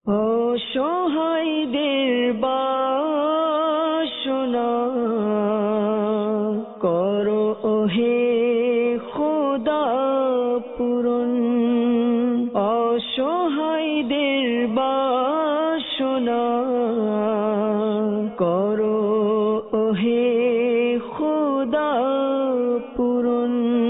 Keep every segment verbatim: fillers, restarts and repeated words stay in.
অসহায়দের বাসনা করো ওহে খোদা পূরণ। অসহায়দের বাসনা করো ওহে খোদা পূরণ।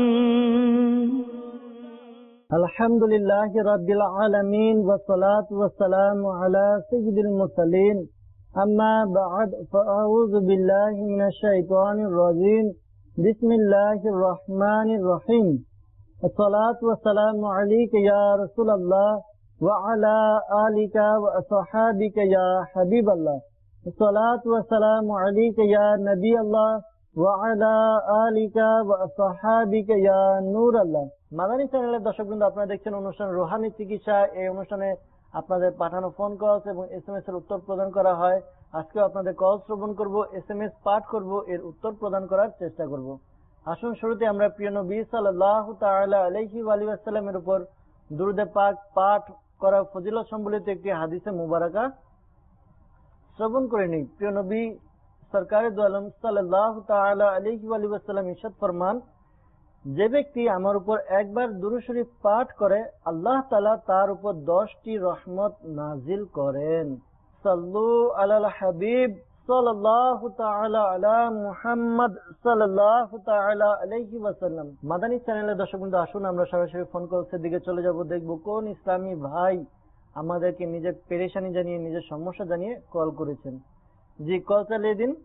আলহামদুলিল্লাহ রাব্বিল আলামিন ওয়া সালাতু ওয়া সালামু আলা সাইয়্যিদিল মুরসালিন আম্মা বা'দ ফাআউযু বিল্লাহি মিনাশ শাইতানির রাজীম বিসমিল্লাহির রহমানির রহিম। আসসালাতু ওয়া সালামু আলাইকা ইয়া রাসূলুল্লাহ ওয়া আলা আলিকা ওয়া আসহাবিকা ইয়া হাবিবাল্লাহ। আসসালাতু ওয়া সালামু আলাইকা ইয়া নবিয়াল্লাহ ওয়া আলা আলিকা ওয়া আসহাবিকা ইয়া নূরাল্লাহ। মাদানী চ্যানেলের দর্শকবৃন্দ, আপনারা দেখছেন অনুষ্ঠান রুহানি চিকিৎসা। এই অনুষ্ঠানে আপনাদের পাঠানো ফোন কলস এবং এস এম এস এর উত্তর প্রদান করা হয়। আজকেও আপনাদের কল শ্রবণ করব, এস এম এস পাঠ করব, এর উত্তর প্রদান করার চেষ্টা করব। আসুন শুরুতে আমরা প্রিয় নবী সাল্লাল্লাহু তাআলা আলাইহি ওয়া আলিহি ওয়াসাল্লামের উপর দুরূদ পাক পাঠ করা ফজিলত সম্বলিত একটি হাদিসে মুবারাকা শ্রবণ করে নিই। প্রিয় নবী সরকারে দু আলম সাল্লাল্লাহু তাআলা আলাইহি ওয়া আলিহি ওয়াসাল্লাম ইরশাদ ফরমান, যে ব্যক্তি আমার উপর একবার দুরূদ শরীফ পাঠ করে আল্লাহ তাআলা তার উপর দশটি রহমত নাজিল করেন। সাল্লু আলাল হাবিব সাল্লাল্লাহু তাআলা আলা মুহাম্মদ সাল্লাল্লাহু তাআলা আলাইহি ওয়াসাল্লাম। মাদানী চ্যানেলের দর্শকবৃন্দ, আসুন আমরা সরাসরি ফোন কলসের দিকে চলে যাব। দেখব কোন ইসলামী ভাই আমাদেরকে নিজের পেরেশানি জানিয়ে, নিজের সমস্যা জানিয়ে কল করেছেন। জি, কল চালিয়ে দিন।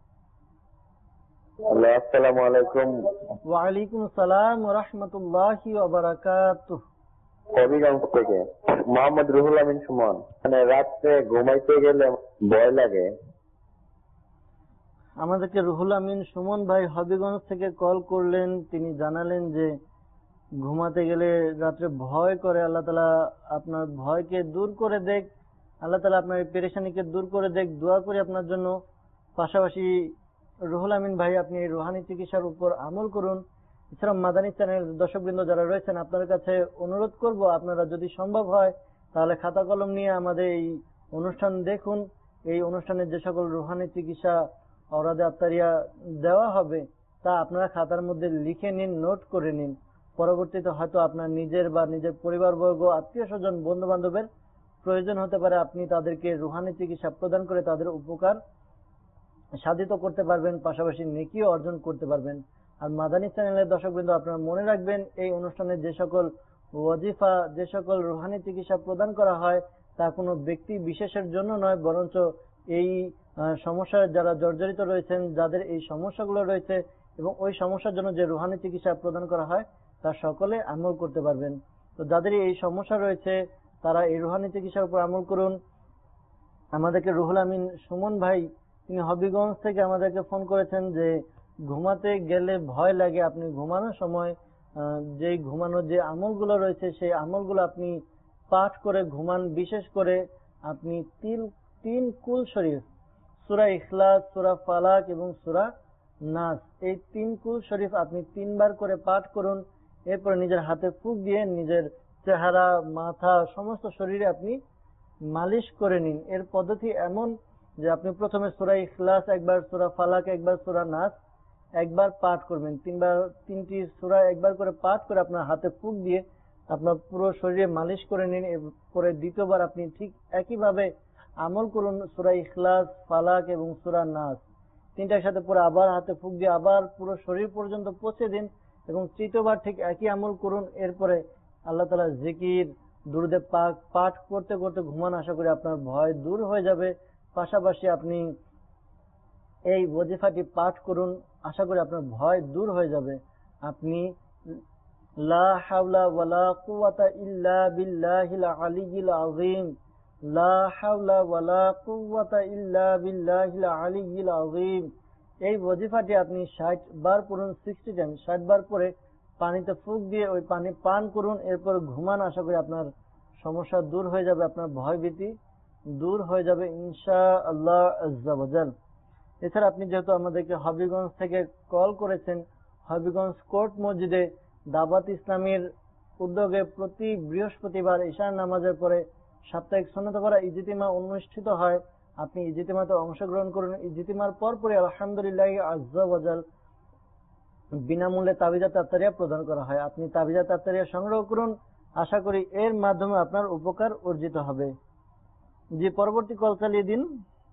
আসসালামু আলাইকুম। ওয়ালাইকুম আসসালাম ওয়া রাহমাতুল্লাহি ওয়া বারাকাতুহু। হবিগঞ্জ থেকে মোহাম্মদ রুহুল আমিন সুমন। মানে রাত্রে ঘুমাইতে গেলে ভয় লাগে। আমাদেরকে রুহুল আমিন সুমন ভাই হবিগঞ্জ থেকে কল করলেন। তিনি জানালেন যে ঘুমাতে গেলে রাত্রে ভয় করে। আল্লাহ তাআলা আপনার ভয়কে দূর করে দেখ, আল্লাহ তাআলা আপনার পেরেশানিকে দূর করে দেখ, দোয়া করি আপনার জন্য। পাশাপাশি রুহুল আমিন ভাই, আপনি এই রুহানি চিকিৎসার উপর আমল করুন। এছাড়া মাদানী চ্যানেলের দর্শকবৃন্দ যারা রয়েছেন, আপনাদের কাছে অনুরোধ করব, আপনারা যদি সম্ভব হয় তাহলে খাতা কলম নিয়ে আমাদের এই অনুষ্ঠান দেখুন। এই অনুষ্ঠানে যে সকল রুহানি চিকিৎসা অরাদে আত্মারিয়া দেওয়া হবে তা আপনারা খাতার মধ্যে লিখে নিন, নোট করে নিন। পরবর্তীতে হয়তো আপনার নিজের বা নিজের পরিবারবর্গ, আত্মীয় স্বজন, বন্ধু বান্ধবের প্রয়োজন হতে পারে। আপনি তাদেরকে রুহানি চিকিৎসা প্রদান করে তাদের উপকার সাধিত করতে পারবেন, পাশাপাশি নেকিও অর্জন করতে পারবেন। আর মাদানী চ্যানেলের দর্শকবৃন্দ, আপনারা মনে রাখবেন, এই অনুষ্ঠানে যে সকল ওয়াজিফা, যে সকল রুহানি চিকিৎসা প্রদান করা হয় তা কোনো ব্যক্তি বিশেষের জন্য নয়, বরঞ্চ এই সমস্যার যারা জর্জরিত রয়েছেন, যাদের এই সমস্যাগুলো রয়েছে এবং ওই সমস্যার জন্য যে রুহানি চিকিৎসা প্রদান করা হয় তা সকলে আমল করতে পারবেন। তো যাদের এই সমস্যা রয়েছে তারা এই রুহানি চিকিৎসার উপর আমল করুন। আমাদেরকে রুহুল আমিন সুমন ভাই, তিনি হবিগঞ্জ থেকে আমাদেরকে ফোন করেছেন যে ঘুমাতে গেলে ভয় লাগে। আপনি ঘুমানোর সময় যে ঘুমানোর যে আমলগুলো রয়েছে সেই আমলগুলো আপনি পাঠ করে ঘুমান। বিশেষ করে আপনি তিন তিন কুল শরীফ, সূরা ইখলাস, সূরা ফালাক এবং সূরা নাস, এই তিন কুল শরীফ আপনি তিনবার করে পাঠ করুন। এরপর নিজের হাতে ফুঁক দিয়ে নিজের চেহারা, মাথা, সমস্ত শরীরে আপনি মালিশ করে নিন। এর পদ্ধতি এমন যে আপনি প্রথমে সূরা ইখলাস একবার, সূরা ফালাক একবার, সূরা নাস একবার পাঠ করবেন। তিনবার তিনটি সূরা একবার করে পাঠ করে আপনার হাতে ফুঁক দিয়ে আপনার পুরো শরীরে মালিশ করে নিন। এরপরে দ্বিতীয়বার আপনি ঠিক একইভাবে আমল করুন, সূরা ইখলাস, ফালাক এবং সূরা নাস তিনটার সাথে পরে আবার হাতে ফুঁক দিয়ে আবার পুরো শরীর পর্যন্ত পৌঁছে দিন এবং তৃতীয়বার ঠিক একই আমল করুন। এরপরে আল্লাহ তাআলা জিকির, দুরূদে পাক পাঠ করতে করতে ঘুমান। আশা করি আপনার ভয় দূর হয়ে যাবে। পাশাপাশি আপনি এই ওয়াজিফাটি পাঠ করুন, আশা করি আপনার ভয় দূর হয়ে যাবে। আপনি লা হাওলা ওয়ালা কুওয়াতা ইল্লা বিল্লাহিল আলিয়্যিল আযীম, লা হাওলা ওয়ালা কুওয়াতা ইল্লা বিল্লাহিল আলিয়্যিল আযীম, এই ওয়াজিফাটি আপনি ষাট বার পড়ুন। সিক্সটি টাইম ষাট বার পরে পানিতে ফুঁক দিয়ে ওই পানি পান করুন। এরপর ঘুমান। আশা করি আপনার সমস্যা দূর হয়ে যাবে, আপনার ভয় ভীতি দূর হয়ে যাবে ইনশাআল্লাহ আজ্জা ওয়া জাল। এছাড়া আপনি যেহেতু আমাদেরকে হবিগঞ্জ থেকে কল করেছেন, হবিগঞ্জ কোর্ট মসজিদে দাওয়াত ইসলামীর উদ্যোগে প্রতি বৃহস্পতিবার ঈশার নামাজের পরে সাপ্তাহিক সুন্নত পড়া ইজতিমা অনুষ্ঠিত হয়, আপনি ইজতিমাতে অংশগ্রহণ করুন। ইজতিমার পরপরই আলহামদুলিল্লাহ আজ্জা ওয়াজাল বিনামূল্যে তাবিজা তাত্তারিয়া প্রদান করা হয়। আপনি তাবিজা তাত্তারিয়া সংগ্রহ করুন, আশা করি এর মাধ্যমে আপনার উপকার অর্জিত হবে। জি, পরবর্তী কল চালিয়ে দিন।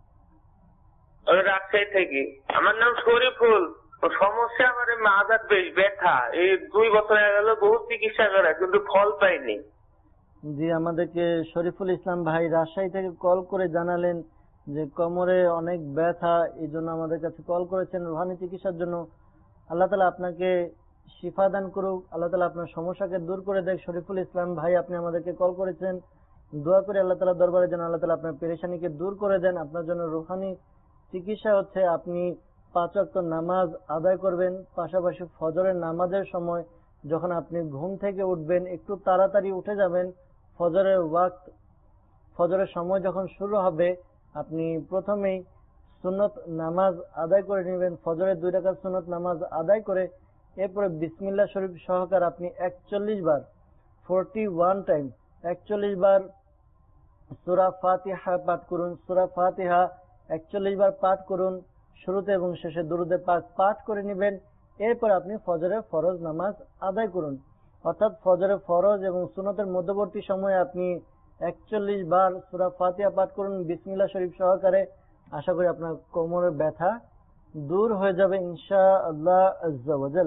রাজশাহী থেকে। আমার নাম শরীফুল। সমস্যা, আমার মাজার বেশ ব্যথা, এই দুই বছর হয়ে গেল বহু চিকিৎসা করা কিন্তু ফল পাইনি। জি, আমাদেরকে শরীফুল ইসলাম ভাই রাজশাহী থেকে কল করে জানালেন যে কোমরে অনেক ব্যথা, এই জন্য আমাদের কাছে কল করেছেন রুহানি চিকিৎসার জন্য। আল্লাহ তাআলা আপনাকে শিফা দান করুক, আল্লাহ তাআলা আপনার সমস্যাকে দূর করে দেখ। শরীফুল ইসলাম ভাই, আপনি আমাদেরকে কল করেছেন, দোয়া করে আল্লাহ তাআলা দরবারে যেন আল্লাহ তাআলা আপনার পেরেশানিকে দূর করে দেন। আপনার জন্য রুহানি চিকিৎসা হচ্ছে আপনি পাঁচ ওয়াক্ত নামাজ আদায় করবেন, পাশাপাশি ফজরের নামাজের সময় যখন আপনি ঘুম থেকে উঠবেন একটু তাড়াতাড়ি উঠে যাবেন। ফজরের ওয়াক্ত, ফজরের সময় যখন শুরু হবে আপনি প্রথমেই সুন্নত নামাজ আদায় করে নেবেন, ফজরের দুই রাকাত সুন্নত নামাজ আদায় করে এরপরে বিসমিল্লাহ শরীফ সহকারে আপনি একচল্লিশ বার ফোরটি ওয়ান টাইম একচল্লিশ বার সূরা ফাতিহা পাঠ করুন। সূরা ফাতিহা একচল্লিশ বার পাঠ করুন, শুরুতে এবং শেষে দুরুদে পাক পাঠ করে নেবেন। এরপর আপনি ফজরের ফরজ নামাজ আদায় করুন, অর্থাৎ ফজরের ফরজ এবং সুন্নতের মধ্যবর্তী সময়ে আপনি একচল্লিশ বার সূরা ফাতিহা পাঠ করুন বিসমিল্লাহ শরীফ সহকারে। আশা করি আপনার কোমরের ব্যথা দূর হয়ে যাবে ইনশাআল্লাহ আজ্জা ওয়াজাল।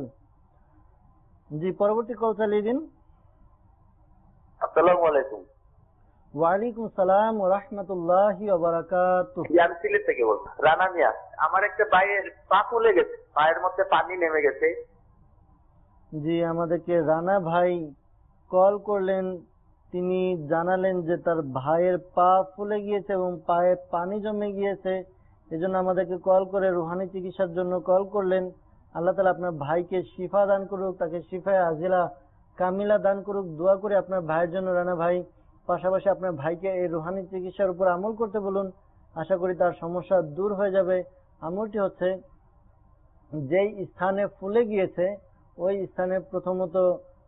জি, পরবর্তী কল চালিয়ে দিন। আসসালামু আলাইকুম। ওয়ালাইকুম সালাম ওয়া রাহমাতুল্লাহি ওয়া বারাকাতুহু। আমি সিলেট থেকে বলছি। রানা মিয়া, আমার একটা পায়ের পা ফুলে গেছে, পায়ের মধ্যে পানি নেমে গেছে। জি, আমাদেরকে রানা ভাই কল করলেন, তিনি জানালেন যে তার ভাইয়ের পা ফুলে গিয়েছে এবং পায়ে পানি জমে গিয়েছে, এজন্য আমাদেরকে কল করে রুহানি চিকিৎসার জন্য কল করলেন। আল্লাহ তাআলা আপনার ভাইকে শিফা দান করুক, তাকে শিফায়ে আজিলা কামিলা দান করুক। দোয়া করে আপনার ভাইয়ের জন্য রানা ভাই, পাশাপাশি আপনার ভাইকে এই রুহানি চিকিৎসার উপর আমল করতে বলুন, আশা করি তার সমস্যা দূর হয়ে যাবে। আমলটি হচ্ছে, যেই স্থানে ফুলে গিয়েছে ওই স্থানে প্রথমত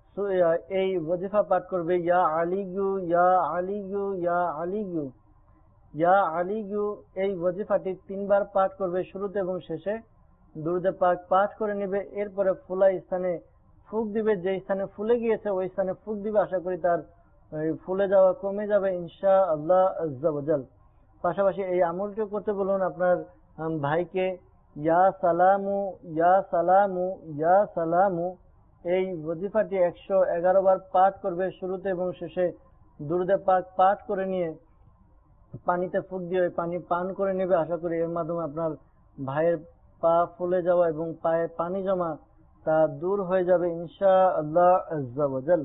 এই ওয়াজিফা পাঠ করবে, ইয়া আলিগু ইয়া আলিগু ইয়া আলিগু ইয়া আলিগু। এই ওয়াজিফাটি তিনবার পাঠ করবে, শুরুতে এবং শেষে দুরুদে পাক পাঠ করে নেবে। এরপরে ফুলা স্থানে ফুক দিবে, যে স্থানে ফুলে গিয়েছে ওই স্থানে ফুক দিবে, আশা করি তার ফুলে যাওয়া কমে যাবে ইনশাআল্লাহ আজ্জা ওয়াজাল। পাশাপাশি এই আমলটিও করতে বলুন আপনার ভাইকে, ইয়া সালামু ইয়া সালামু ইয়া সালামু। এই ওয়াজিফাটি একশো এগারো বার পাঠ করবে, শুরুতে এবং শেষে দুরুদে পাক পাঠ করে নিয়ে পানিতে ফুক দিয়ে ওই পানি পান করে নেবে। আশা করি এর মাধ্যমে আপনার ভাইয়ের পা ফুলে যাওয়া এবং পায়ে পানি জমা তা দূর হয়ে যাবে ইনশাআল্লাহ আজ্জা ওয়াজাল।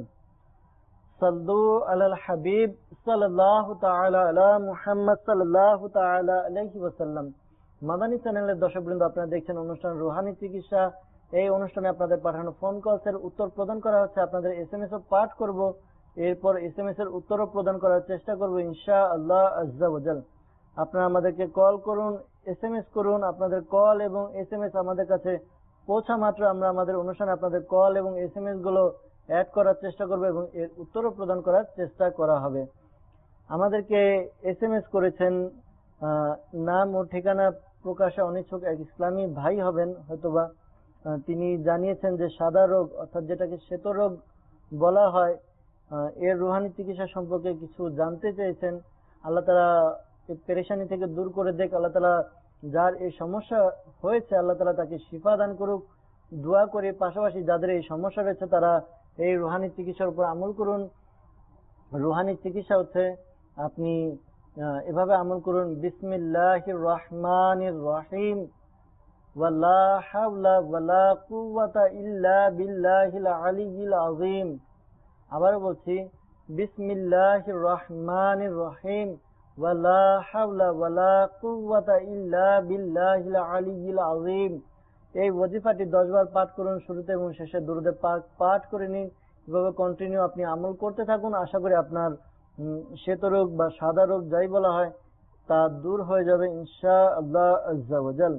সাল্লু আলাল হাবিব সাল্লাল্লাহু তাআলা আলা মুহাম্মদ সাল্লাল্লাহু তাআলা আলাইহি ওয়াসাল্লাম। মাদানী চ্যানেলের দর্শকবৃন্দ, আপনারা দেখছেন অনুষ্ঠান রুহানি চিকিৎসা। এই অনুষ্ঠানে আপনাদের পাঠানো ফোন কলসের উত্তর প্রদান করা হচ্ছে, আপনাদের এসএমএস ও পাঠ করব, এরপর এসএমএস এর উত্তরও প্রদান করার চেষ্টা করব ইনশাআল্লাহ আজ্জা ওয়াজাল। আপনারা আমাদেরকে কল করুন, এসএমএস করুন, আপনাদের কল এবং এসএমএস আমাদের কাছে পৌঁছা মাত্র আমরা আমাদের অনুষ্ঠানে আপনাদের কল এবং এসএমএস গুলো অ্যাড করার চেষ্টা করব এবং এর উত্তরও প্রদান করার চেষ্টা করা হবে। আমাদেরকে এসএমএস করেছেন, নাম ও ঠিকানা প্রকাশে অনিচ্ছুক এক ইসলামী ভাই হবেন হয়তোবা। তিনি জানিয়েছেন যে সাদা রোগ, অর্থাৎ যেটাকে শ্বেত রোগ বলা হয়, এর রুহানি চিকিৎসা সম্পর্কে কিছু জানতে চেয়েছেন। আল্লাহ তাআলা এই পেরেশানি থেকে দূর করে দেখ। আল্লাহ তাআলা যার এই সমস্যা হয়েছে আল্লাহ তাআলা তাকে শিফা দান করুক, দোয়া করে। পাশাপাশি যাদের এই সমস্যা রয়েছে তারা এই রুহানি চিকিৎসার উপর আমল করুন। রুহানি চিকিৎসা হচ্ছে, আপনি এভাবে আমল করুন, বিসমিল্লাহির রহমানির রহিম, ওয়ালা হাওলা ওয়ালা কুওয়াতা ইল্লা বিল্লাহিল আলিয়্যিল আযীম। আবার বলছি, বিসমিল্লাহির রহমানির রহিম, ওয়ালা হাওলা ওয়ালা কুওয়াতা ইল্লা বিল্লাহিল আলিয়্যিল আযীম। এই ওয়াজিফাটি দশ বার পাঠ করুন, শুরুতে এবং শেষে দুরুদে পাক পাঠ করে নিন। এভাবে কন্টিনিউ আপনি আমল করতে থাকুন, আশা করি আপনার শ্বেত রোগ বা সাদা রোগ যাই বলা হয় তা দূর হয়ে যাবে ইনশাআল্লাহ আজ্জা ওয়াজাল।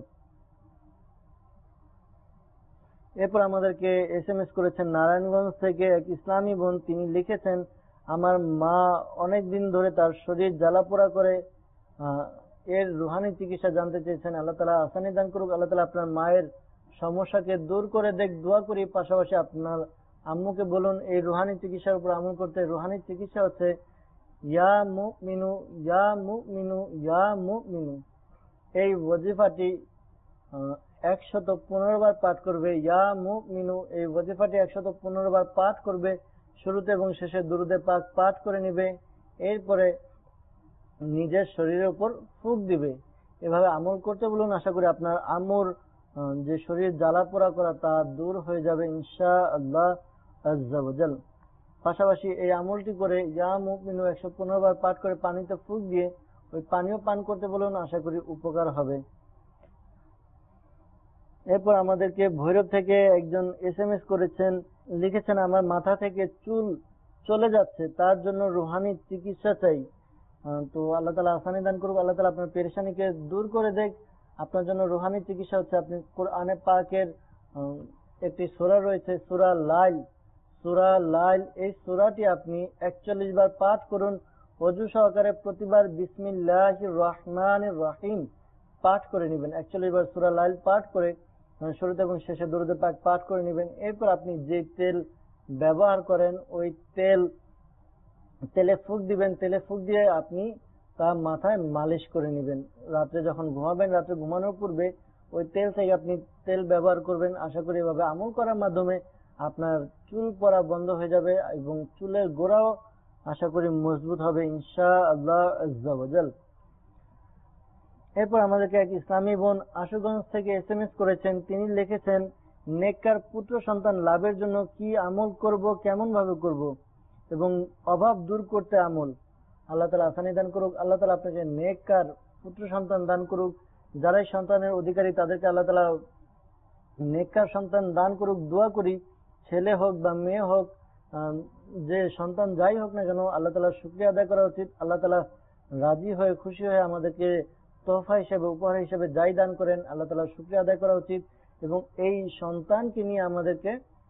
এরপর আমাদেরকে এসএমএস করেছেন নারায়ণগঞ্জ থেকে এক ইসলামী বোন। তিনি লিখেছেন, আমার মা অনেক দিন ধরে তার শরীর জ্বালাপোড়া করে, এর রুহানি চিকিৎসা জানতে চেয়েছেন। আল্লাহ তাআলা আসানি দান করুক। আল্লাহ তাআলা আপনার মায়ের সমস্যাকে দূর করে দেখ, দোয়া করি। পাশাপাশি আপনার আম্মুকে বলুন এই রুহানি চিকিৎসার উপর আমল করতে। রুহানি চিকিৎসা হচ্ছে ইয়া মুমিনু ইয়া মুমিনু ইয়া মুমিনু, এই ওয়াজিফাটি একশত পনেরো বার পাঠ করবে। ইয়া মুমিনু, এই ওয়াজিফাটি একশত পনেরো বার পাঠ করবে। শুরুতে এবং শেষে দুরুদে পাক পাঠ করে নিবে। এরপরে নিজের শরীরের উপর ফুঁক দিবে। এভাবে আমল করতে বলুন। আশা করি আপনার আম্মুর যে শরীর জ্বালা পোড়া করা তা দূর হয়ে যাবে ইনশাআল্লাহ আজ্জা ওয়া জাল। পাশাপাশি এই আমলটি করে ইয়া মুমিনু একশো পনেরো বার পাঠ করে পানিতে ফুঁক দিয়ে ওই পানিও পান করতে বলুন। আশা করি উপকার হবে। এরপর আমাদেরকে ভৈরব থেকে একজন এস এম এস করেছেন, লিখেছেন আমার মাথা থেকে চুল চলে যাচ্ছে, তার জন্য রুহানি চিকিৎসা চাই। তো আল্লাহ তাআলা আসানি দান করুক। আল্লাহ তাআলা আপনার পেরেশানিকে দূর করে দেখ। আপনার জন্য রুহানি চিকিৎসা হচ্ছে আপনি কোরআনে পাকের একটি সূরা রয়েছে সূরা লাইল, সূরা লাইল, এই সূরাটি আপনি একচল্লিশ বার পাঠ করুন। ওযু সহকারে প্রতিবার বিসমিল্লাহির রহমানির রহিম পাঠ করে নেবেন। একচল্লিশ বার সূরা লাইল পাঠ করে শুরুতে এবং শেষে দুরূদ পাক পাঠ করে নেবেন। এরপর আপনি যে তেল ব্যবহার করেন ওই তেল তেলে ফুঁক দিবেন। তেলে ফুঁক দিয়ে আপনি তা মাথায় মালিশ করে নেবেন। রাত্রে যখন ঘুমাবেন, রাত্রে ঘুমানোর পূর্বে ওই তেল থেকে আপনি তেল ব্যবহার করবেন। আশা করি এভাবে আমল করার মাধ্যমে আপনার চুল পড়া বন্ধ হয়ে যাবে এবং চুলের গোড়াও আশা করি মজবুত হবে ইনশাআল্লাহ আজ্জা ওয়া জাল। এরপর আমাদেরকে এক ইসলামী বোন আশুগঞ্জ থেকে এস এম এস করেছেন। তিনি লিখেছেন নেককার পুত্র সন্তান লাভের জন্য কি আমল করব, কেমন ভাবে করব এবং অভাব দূর করতে আমল। আল্লাহ তাআলা আসানি দান করুক। আল্লাহ তাআলা আপনাকে নেককার পুত্র সন্তান দান করুক। যারাই সন্তানের অধিকারী তাদেরকে আল্লাহ তাআলা নেককার সন্তান দান করুক। দোয়া করি ছেলে হোক বা মেয়ে হোক, যে সন্তান যাই হোক না কেন, আল্লাহ তাআলার শুকরিয়া আদায় করা উচিত। আল্লাহ তাআলা রাজি হয়ে খুশি হয়ে আমাদেরকে তোহফা হিসেবে উপহার হিসেবে যাই দান করেন আল্লাহ তাআলার শুকরিয়া আদায় করা উচিত এবং এই সন্তানকে নিয়ে আমাদেরকে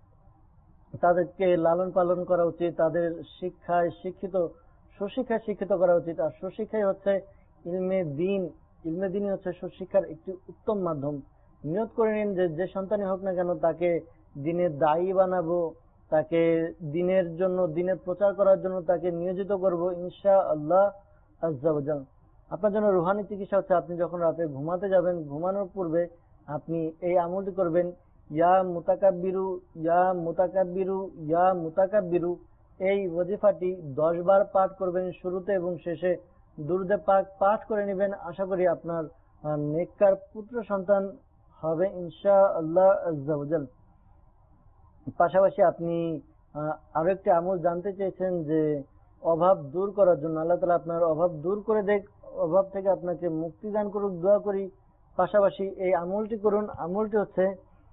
তাদেরকে লালন পালন করা উচিত। তাদের শিক্ষায় শিক্ষিত সুশিক্ষায় শিক্ষিত করা উচিত। আর সুশিক্ষাই হচ্ছে ইলমে দ্বীন। ইলমে দ্বীনই হচ্ছে সুশিক্ষার একটি উত্তম মাধ্যম। নিয়ত করে নিন যে যে সন্তানই হোক না কেন তাকে দ্বীনের দায়ী বানাবো, তাকে দ্বীনের জন্য দ্বীনের প্রচার করার জন্য তাকে নিয়োজিত করব ইনশাআল্লাহ আজ্জা ওয়া জাল। আপনার জন্য রুহানি চিকিৎসা হচ্ছে আপনি যখন রাতে ঘুমাতে যাবেন, ঘুমানোর পূর্বে আপনি এই আমলটি করবেন ইয়া মুতাকাব্বিরু ইয়া মুতাকাব্বিরু ইয়া মুতাকাব্বিরু, এই ওয়াজিফাটি দশ বার পাঠ করবেন। শুরুতে এবং শেষে দুরূদে পাক পাঠ করে নেবেন। আশা করি আপনার নেককার পুত্র সন্তান হবে ইনশাআল্লাহ আজ্জা ওয়া জাল। পাশাপাশি আপনি আরো একটি আমল জানতে চেয়েছেন যে অভাব দূর করার জন্য। আল্লাহ তাআলা আপনার অভাব দূর করে দেখ, অভাব থেকে আপনাকে মুক্তি দান করুক। দোয়া করি। পাশাপাশি এই আমলটি করুন। আমলটি হচ্ছে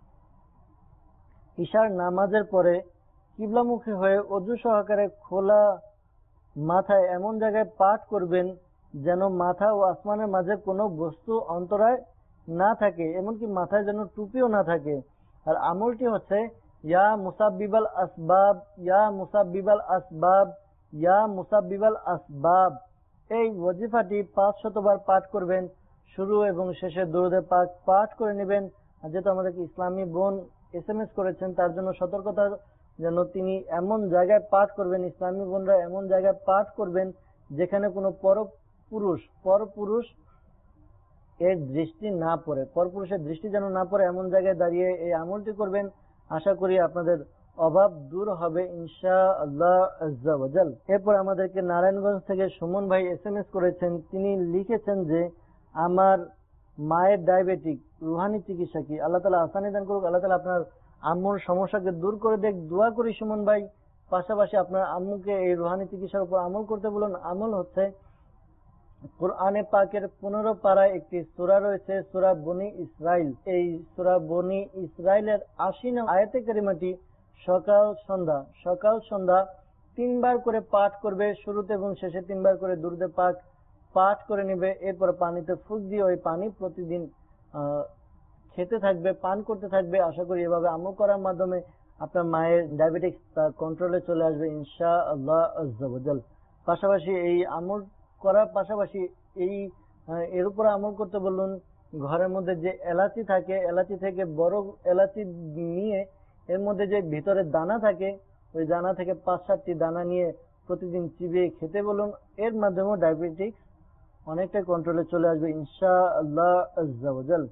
ঈশার নামাজের পরে কিবলামুখী হয়ে ওযু সহকারে খোলা মাথায় এমন জায়গায় পাঠ করবেন যেন মাথা ও আসমানের মাঝে কোনো বস্তু অন্তরায় না থাকে, এমনকি মাথায় যেন টুপিও না থাকে। আর আমলটি হচ্ছে ইয়া মুসাব্বিবাল আসবাব ইয়া মুসাব্বিবাল আসবাব ইয়া মুসাব্বিবাল আসবাব, এই ওয়াজিফাটি পাঁচ শতবার পাঠ করবেন। শুরু এবং শেষে দুরূদে পাক পাঠ করে নেবেন। যেহেতু আমাদেরকে ইসলামী বোন এস এম এস করেছেন তার জন্য সতর্কতা, যেন তিনি এমন জায়গায় পাঠ করবেন, ইসলামী বোনরা এমন জায়গায় পাঠ করবেন যেখানে কোনো পরপুরুষ পরপুরুষ এর দৃষ্টি না পড়ে, পরপুরুষের দৃষ্টি যেন না পড়ে, এমন জায়গায় দাঁড়িয়ে এই আমলটি করবেন। আশা করি আপনাদের অভাব দূর হবে ইনশাআল্লাহ আজ্জা ওয়া জাল। এরপর আমাদেরকে নারায়ণগঞ্জ থেকে সুমন ভাই এস এম এস করেছেন। তিনি লিখেছেন যে আমার মায়ের ডায়াবেটিক, রুহানি চিকিৎসা কি? আল্লাহ তাআলা আসানি দান করুক। আল্লাহ তাআলা আপনার আম্মুর সমস্যাকে দূর করে দেখ। দোয়া করি সুমন ভাই। পাশাপাশি আপনার আম্মুকে এই রুহানি চিকিৎসার উপর আমল করতে বলুন। আমল হচ্ছে কোরআনে পাকের পনেরো পারায় একটি সূরা রয়েছে সূরা বনি ইসরাইল। এই সূরা বনি ইসরাইলের আশি নং আয়াতে কারিমাটি সকাল সন্ধ্যা সকাল সন্ধ্যা তিনবার করে পাঠ করবে। শুরুতে এবং শেষে তিনবার করে দুরূদে পাক পাঠ করে নেবে। এরপর পানিতে ফুঁক দিয়ে ওই পানি প্রতিদিন খেতে থাকবে, পান করতে থাকবে। আশা করি এভাবে আমল করার মাধ্যমে আপনার মায়ের ডায়াবেটিক্স তার কন্ট্রোলে চলে আসবে ইনশাআল্লাহ আজ্জা ওয়াজাল। পাশাপাশি এই আমল করার পাশাপাশি এই আহ, এর উপর আমল করতে বলুন। ঘরের মধ্যে যে এলাচি থাকে, এলাচি থেকে বড় এলাচি নিয়ে এর মধ্যে যে ভিতরে দানা থাকে, ওই দানা থেকে পাঁচ সাতটি দানা নিয়ে প্রতিদিন চিবিয়ে খেতে বলুন। এর মাধ্যমেও ডায়াবেটিক্স অনেকটা কন্ট্রোলে চলে আসবে ইনশাআল্লাহ আজ্জা ওয়াজাল।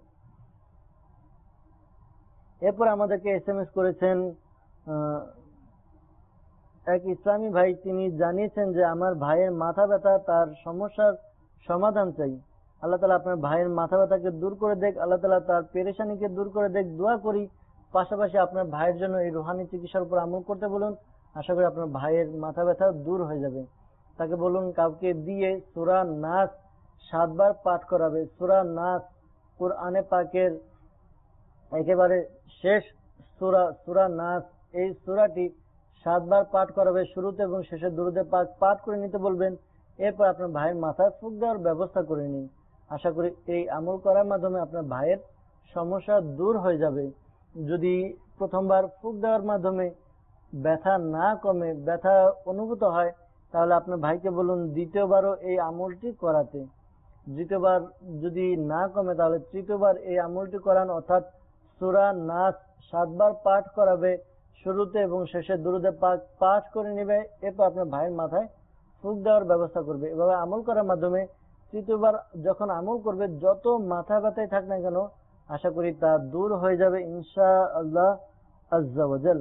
এরপর আমাদেরকে এস এম এস করেছেন আহ, এক ইসলামী ভাই। তিনি জানিয়েছেন যে আমার ভাইয়ের মাথা ব্যথা, তার সমস্যার সমাধান চাই। আল্লাহ তাআলা আপনার ভাইয়ের মাথা ব্যথাকে দূর করে দেখ, আল্লাহ তাআলা তার পেরেশানিকে দূর করে দেখ, দোয়া করি। পাশাপাশি আপনার ভাইয়ের জন্য এই রুহানি চিকিৎসার উপর আমল করতে বলুন। আশা করি আপনার ভাইয়ের মাথা ব্যথা দূর হয়ে যাবে। তাকে বলুন কাউকে দিয়ে সূরা নাস সাতবার পাঠ করাবে। সূরা নাস কুরআনে পাকের একেবারে শেষ সূরা, সূরা নাস। এই সূরাটি সাতবার পাঠ করাবে, শুরুতে এবং শেষে দুরূদে পাক পাঠ করে নিতে বলবেন। এরপর আপনার ভাইয়ের মাথায় ফুঁক দেওয়ার ব্যবস্থা করে নিন। আশা করি এই আমল করার মাধ্যমে আপনার ভাইয়ের সমস্যা দূর হয়ে যাবে। যদি প্রথমবার ফুঁক দেওয়ার মাধ্যমে ব্যথা না কমে, ব্যথা অনুভূত হয়, তাহলে আপনার ভাইকে বলুন দ্বিতীয়বারও এই আমলটি করাতে। দ্বিতীয়বার যদি না কমে তাহলে তৃতীয়বার এই আমলটি করান, অর্থাৎ সূরা নাস সাতবার পাঠ করাবে, শুরুতে এবং শেষে দুরূদে পাক পাঠ করে নেবে। এরপর আপনার ভাইয়ের মাথায় ফুঁক দেওয়ার ব্যবস্থা করবে। এভাবে আমল করার মাধ্যমে তৃতীয়বার যখন আমল করবে, যত মাথা ব্যথায় থাক না কেন, আশা করি তা দূর হয়ে যাবে ইনশাআল্লাহ আজ্জা ওয়াজাল।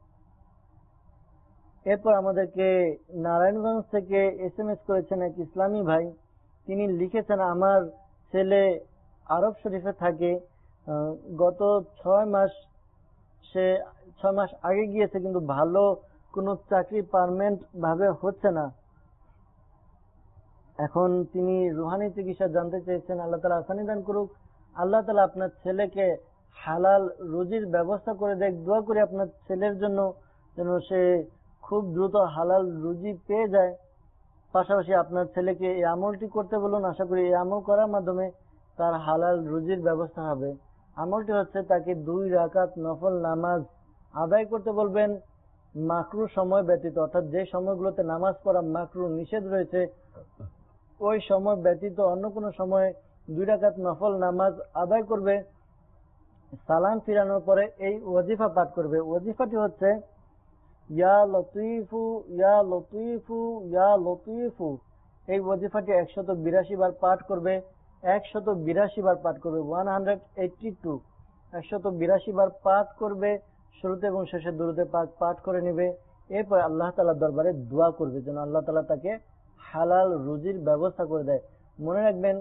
এরপর আমাদেরকে নারায়ণগঞ্জ থেকে এস এম এস করেছেন এক ইসলামী ভাই। তিনি লিখেছেন আমার ছেলে আরব শরীফে থাকে, গত ছয় মাস সে ছয় মাস আগে গিয়েছে, কিন্তু ভালো কোনো চাকরি পার্মানেন্ট ভাবে হচ্ছে না। এখন তিনি রুহানি চিকিৎসা জানতে চেয়েছেন। আল্লাহ তাআলা আসানি দান করুক। আল্লাহ তাআলা আপনার ছেলেকে হালাল রুজির ব্যবস্থা করে দেখ। দোয়া করি আপনার ছেলের জন্য যেন সে খুব দ্রুত হালাল রুজি পেয়ে যায়। পাশাপাশি আপনার ছেলেকে এই আমলটি করতে বলুন। আশা করি এই আমল করার মাধ্যমে তার হালাল রুজির ব্যবস্থা হবে। আমলটি হচ্ছে তাকে দুই রাকাত নফল নামাজ আদায় করতে বলবেন মাকরু সময় ব্যতীত, অর্থাৎ যে সময়গুলোতে নামাজ পড়া মাকরু নিষেধ রয়েছে, ওই সময় ব্যতীত অন্য কোনো সময় দুই রাকাত নফল নামাজ আদায় করবে। সালাম ফিরানোর পরে এই ওয়াজিফা পাঠ করবে। ওয়াজিফাটি হচ্ছে ইয়া লতীফু ইয়া লতীফু ইয়া লতীফু। এই ওয়াজিফাটি একশত বিরাশি বার পাঠ করবে। একশত বিরাশি বার পাঠ করবে ওয়ান হান্ড্রেড এইটটি টু একশত বিরাশি বার পাঠ করবে। শুরুতে এবং শেষে দুরূদে পাক পাঠ করে নেবে। এরপর আল্লাহ তাআলার দরবারে দোয়া করবে যেন আল্লাহ তাআলা তাকে হালাল রুজির ব্যবস্থা করে দেয়। মনে রাখবেন,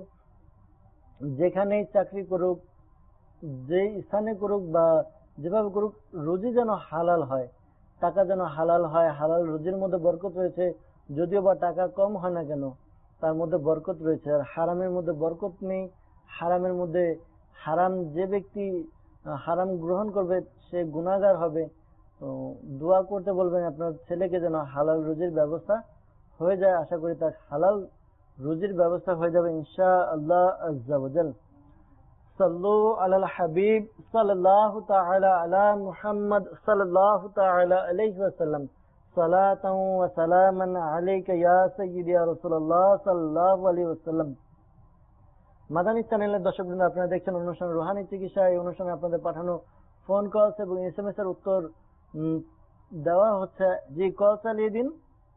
যেখানেই চাকরি করুক, যে স্থানে করুক বা যেভাবে করুক, রুজি যেন হালাল হয়, টাকা যেন হালাল হয়। হালাল রুজির মধ্যে বরকত রয়েছে। যদিও বা টাকা কম হয় না কেন, তার মধ্যে বরকত রয়েছে। আর হারামের মধ্যে বরকত নেই। হারামের মধ্যে হারাম যে ব্যক্তি হারাম গ্রহণ করবে সে গুনাহগার হবে। তো দোয়া করতে বলবেন আপনার ছেলেকে যেন হালাল রুজির ব্যবস্থা হয়ে যায়। আশা করি তার হালাল রুজির ব্যবস্থা হয়ে যাবে ইনশাআল্লাহ আজ্জা ওয়াজাল। সাল্লু আলাল হাবিব সাল্লাল্লাহু তাআলা আলা মুহাম্মদ সাল্লাল্লাহু তাআলা আলাইহি ওয়াসাল্লাম। সালাতান ওয়া সালামান আলাইকা ইয়া সাইয়্যিদি ইয়া রাসূলুল্লাহ সাল্লাল্লাহু আলাইহি ওয়াসাল্লাম। মাদানী চ্যানেলের দর্শকবৃন্দ, আপনারা দেখছেন অনুষ্ঠান রুহানি চিকিৎসা। এই অনুষ্ঠানে আপনাদের পাঠানো ফোন কলস এবং এস এম এস এর উত্তর দেওয়া হচ্ছে। জি, কল চালিয়ে দিন।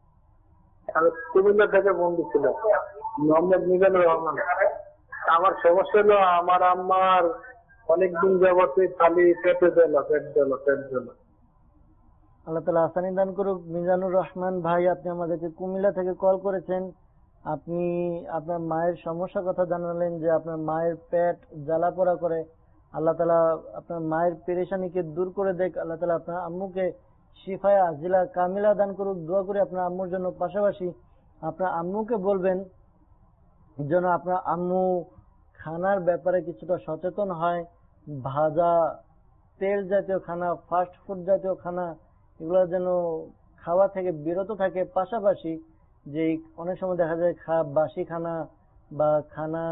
কুমিল্লা থেকে বন্ধু ছিল মোহাম্মদ মিজানুর রহমান। আমার সমস্যা হলো আমার আম্মার অনেকদিন যাবত খালি পেটে জ্বলা, পেট জ্বলা, পেট জ্বলা। আল্লাহ তাআলা আসানি দান করুক। মিজানুর রহমান ভাই, আপনি আমাদেরকে কুমিল্লা থেকে কল করেছেন। আপনি আপনার মায়ের সমস্যার কথা জানালেন যে আপনার মায়ের পেট জ্বালা পোড়া করে। আল্লাহ তাআলা আপনার মায়ের পেরেশানিকে দূর করে দেখ। আল্লাহ তাআলা আপনার আম্মুকে শিফায়ে আজিলা কামিলা দান করুক। দোয়া করি আপনার আম্মুর জন্য। পাশাপাশি আপনার আম্মুকে বলবেন যেন আপনার আম্মু খানার ব্যাপারে কিছুটা সচেতন হয়। ভাজা তেল জাতীয় খানা, ফাস্ট ফুড জাতীয় খানা, এগুলো যেন খাওয়া থেকে বিরত থাকে। পাশাপাশি যে অনেক সময় দেখা যায় খা বাসি খানা বা খানা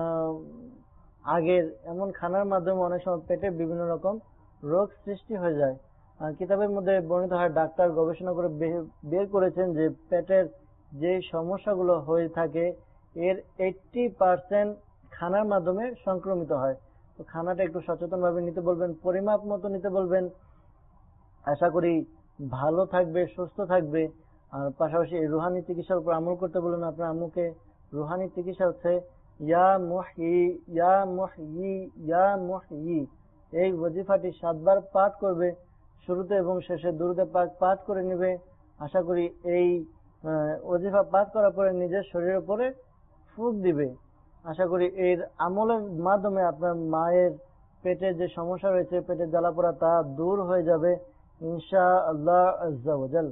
আগের এমন খানার মাধ্যমে অনেক সময় পেটে বিভিন্ন রকম রোগ সৃষ্টি হয়ে যায়। আহ, কিতাবের মধ্যে বর্ণিত হয়, ডাক্তার গবেষণা করে বে- বের করেছেন যে পেটের যে সমস্যাগুলো হয়ে থাকে এর এইটটি পার্সেন্ট খানার মাধ্যমে সংক্রমিত হয়। তো খানাটা একটু সচেতন ভাবে নিতে বলবেন, পরিমাপ মতো নিতে বলবেন। আশা করি ভালো থাকবে, সুস্থ থাকবে। আর পাশাপাশি এই রুহানি চিকিৎসার উপর আমল করতে বলুন। আপনার আম্মুকে রুহানি চিকিৎসা হচ্ছে ইয়া মুহয়ি ইয়া মুহয়ি ইয়া মুহয়ি, এই ওয়াজিফাটি সাতবার পাঠ করবে, শুরুতে এবং শেষে দুরূদে পাক পাঠ করে নেবে। আশা করি এই আহ, ওয়াজিফা পাঠ করার পরে নিজের শরীরের উপরে ফুঁক দিবে। আশা করি এর আমলের মাধ্যমে আপনার মায়ের পেটে যে সমস্যা রয়েছে, পেটের জ্বালাপোড়া, তা দূর হয়ে যাবে ইনশাআল্লাহ আজ্জা ওয়াজাল।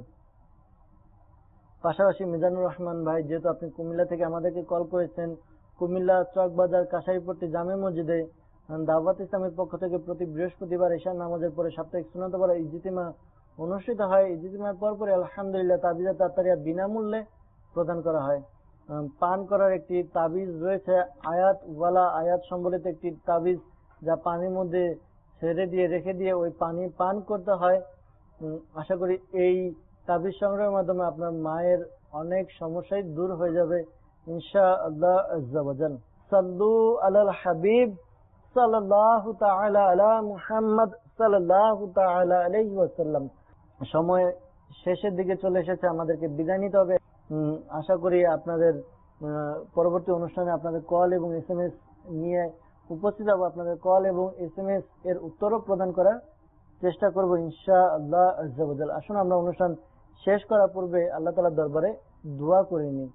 পাশাপাশি মিজানুর রহমান ভাই, যেহেতু আপনি কুমিল্লা থেকে আমাদেরকে কল করেছেন, কুমিল্লা চকবাজার কাশারিপট্টি জামে মসজিদে দাওয়াত ইসলামের পক্ষ থেকে প্রতি বৃহস্পতিবার ঈশার নামাজের পরে সাপ্তাহিক সুন্নাত পড়া ইজতিমা অনুষ্ঠিত হয়। ইজতিমার পর পরে আলহামদুলিল্লাহ তাবিজা তাত্তারিয়া বিনামূল্যে প্রদান করা হয়। আহ, পান করার একটি তাবিজ রয়েছে, আয়াত ওয়ালা আয়াত সম্বলিত একটি তাবিজ, যা পানির মধ্যে ছেড়ে দিয়ে রেখে দিয়ে ওই পানি পান করতে হয়। উম, আশা করি এই তাবিজ সংগ্রহের মাধ্যমে আপনার মায়ের অনেক সমস্যাই দূর হয়ে যাবে ইনশাআল্লাহ আজ্জা ওয়াজাল। সাল্লু আলাল হাবিব সাল্লাল্লাহু তাআলা আলা মুহাম্মদ সাল্লাল্লাহু তাআলা আলাইহি ওয়াসাল্লাম। সময় শেষের দিকে চলে এসেছে, আমাদেরকে বিদায় নিতে হবে। উম, আশা করি আপনাদের আহ, পরবর্তী অনুষ্ঠানে আপনাদের কল এবং এসএমএস নিয়ে উপস্থিত হব। আপনাদের কল এবং এসএমএস এর উত্তরও প্রদান করার চেষ্টা করবো ইনশাআল্লাহ আজ্জা ওয়াজাল। আসুন আমরা অনুষ্ঠান শেষ করার পূর্বে আল্লাহ তাআলার দরবারে দোয়া করে নিই।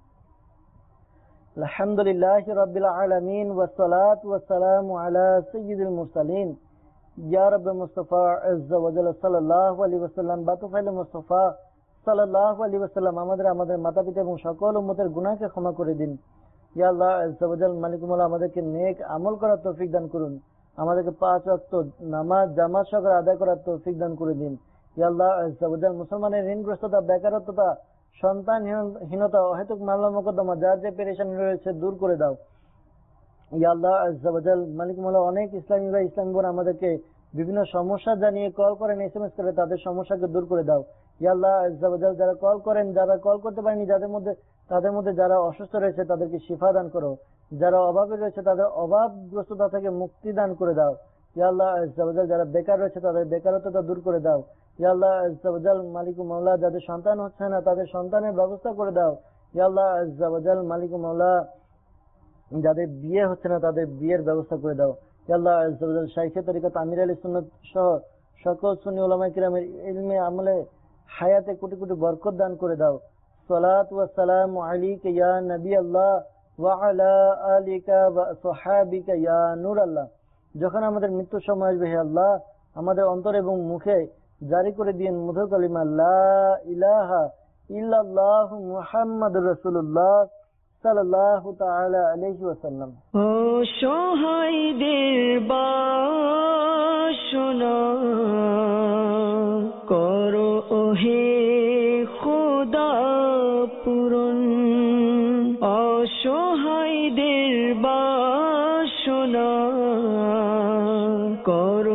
আলহামদুলিল্লাহি রাব্বিল আলামিন ওয়াসসালাতু ওয়াসসালামু আলা সাইয়্যিদিল মুরসালিন ইয়া রাব্বি মুস্তাফা আজ্জা ওয়াজাল সাল্লাল্লাহু আলাইহি ওয়াসাল্লাম। বাতুফাইল মুস্তাফা সাল্লাল্লাহু আলাইহি ওয়াসাল্লাম, আমাদের আমাদের মাতা পিতা এবং সকল উম্মতের গুনাহকে ক্ষমা করে দিন। ইয়া আল্লাহ আজ্জা ওয়াজাল, মালিকুল মৌলা আমাদেরকে নেক আমল করার তৌফিক দান করুন। আমাদেরকে পাঁচ ওয়াক্ত নামাজ জামাত সহকারে আদায় করার তৌফিক দান করে দিন। ইয়া আল্লাহ আজ্জা ওয়াজাল, মুসলমানের ঋণগ্রস্ততা, বেকারত্বতা, সন্তানহীনতা, অহেতুক মামলা মোকদ্দমা, যার যে পেরেশানি রয়েছে দূর করে দাও। ইয়া আল্লাহ আজ্জা ওয়াজাল, মালিক মৌলা অনেক ইসলামী ভাই ইসলামী বোন আমাদেরকে বিভিন্ন সমস্যা জানিয়ে কল করেন, এসএমএস করে, তাদের সমস্যাকে দূর করে দাও। ইয়া আল্লাহ আজ্জা ওয়াজাল, যারা কল করেন, যারা কল করতে পারেনি, যাদের মধ্যে তাদের মধ্যে যারা অসুস্থ রয়েছে তাদেরকে শিফা দান করো। যারা অভাবে রয়েছে তাদের অভাবগ্রস্ততা থেকে মুক্তি দান করে দাও। ইয়া আল্লাহ আজ্জা ওয়াজাল, যারা বেকার রয়েছে তাদের বেকারত্বতা দূর করে দাও। ইয়া আল্লাহ আজ্জা ওয়াজাল, মালিক মৌলা যাদের সন্তান হচ্ছে না তাদের সন্তানের ব্যবস্থা করে দাও। ইয়া আল্লাহ আজ্জা ওয়াজাল, মালিক মৌলা যাদের বিয়ে হচ্ছে না তাদের বিয়ের ব্যবস্থা করে দাও। ইয়া আল্লাহ আজ্জা ওয়াজাল, শাইখে তরিকত আমির আলী সুন্নাত সহ সকল সুন্নি উলামায়ে কিরামের ইলমে আমলে হায়াতে কোটি কোটি বরকত দান করে দাও। সালাতু ওয়া সালামু আলাইকা ইয়া নবী আল্লাহ ওয়া আলা আলিকা ওয়া সাহাবিকা ইয়া নূর আল্লাহ। যখন আমাদের মৃত্যুর সময় আসবে, হে আল্লাহ, আমাদের অন্তর এবং মুখে জারি করে দিন মধুর কালিমা লা ইলাহা ইল্লাল্লাহু মুহাম্মাদুর রাসূলুল্লাহ সাল্লাল্লাহু তাআলা আলাইহি ওয়াসাল্লাম। ও সহায়দের বাসনা করো ওহে খোদা পূরণ, অসহায়দের বাসনা করো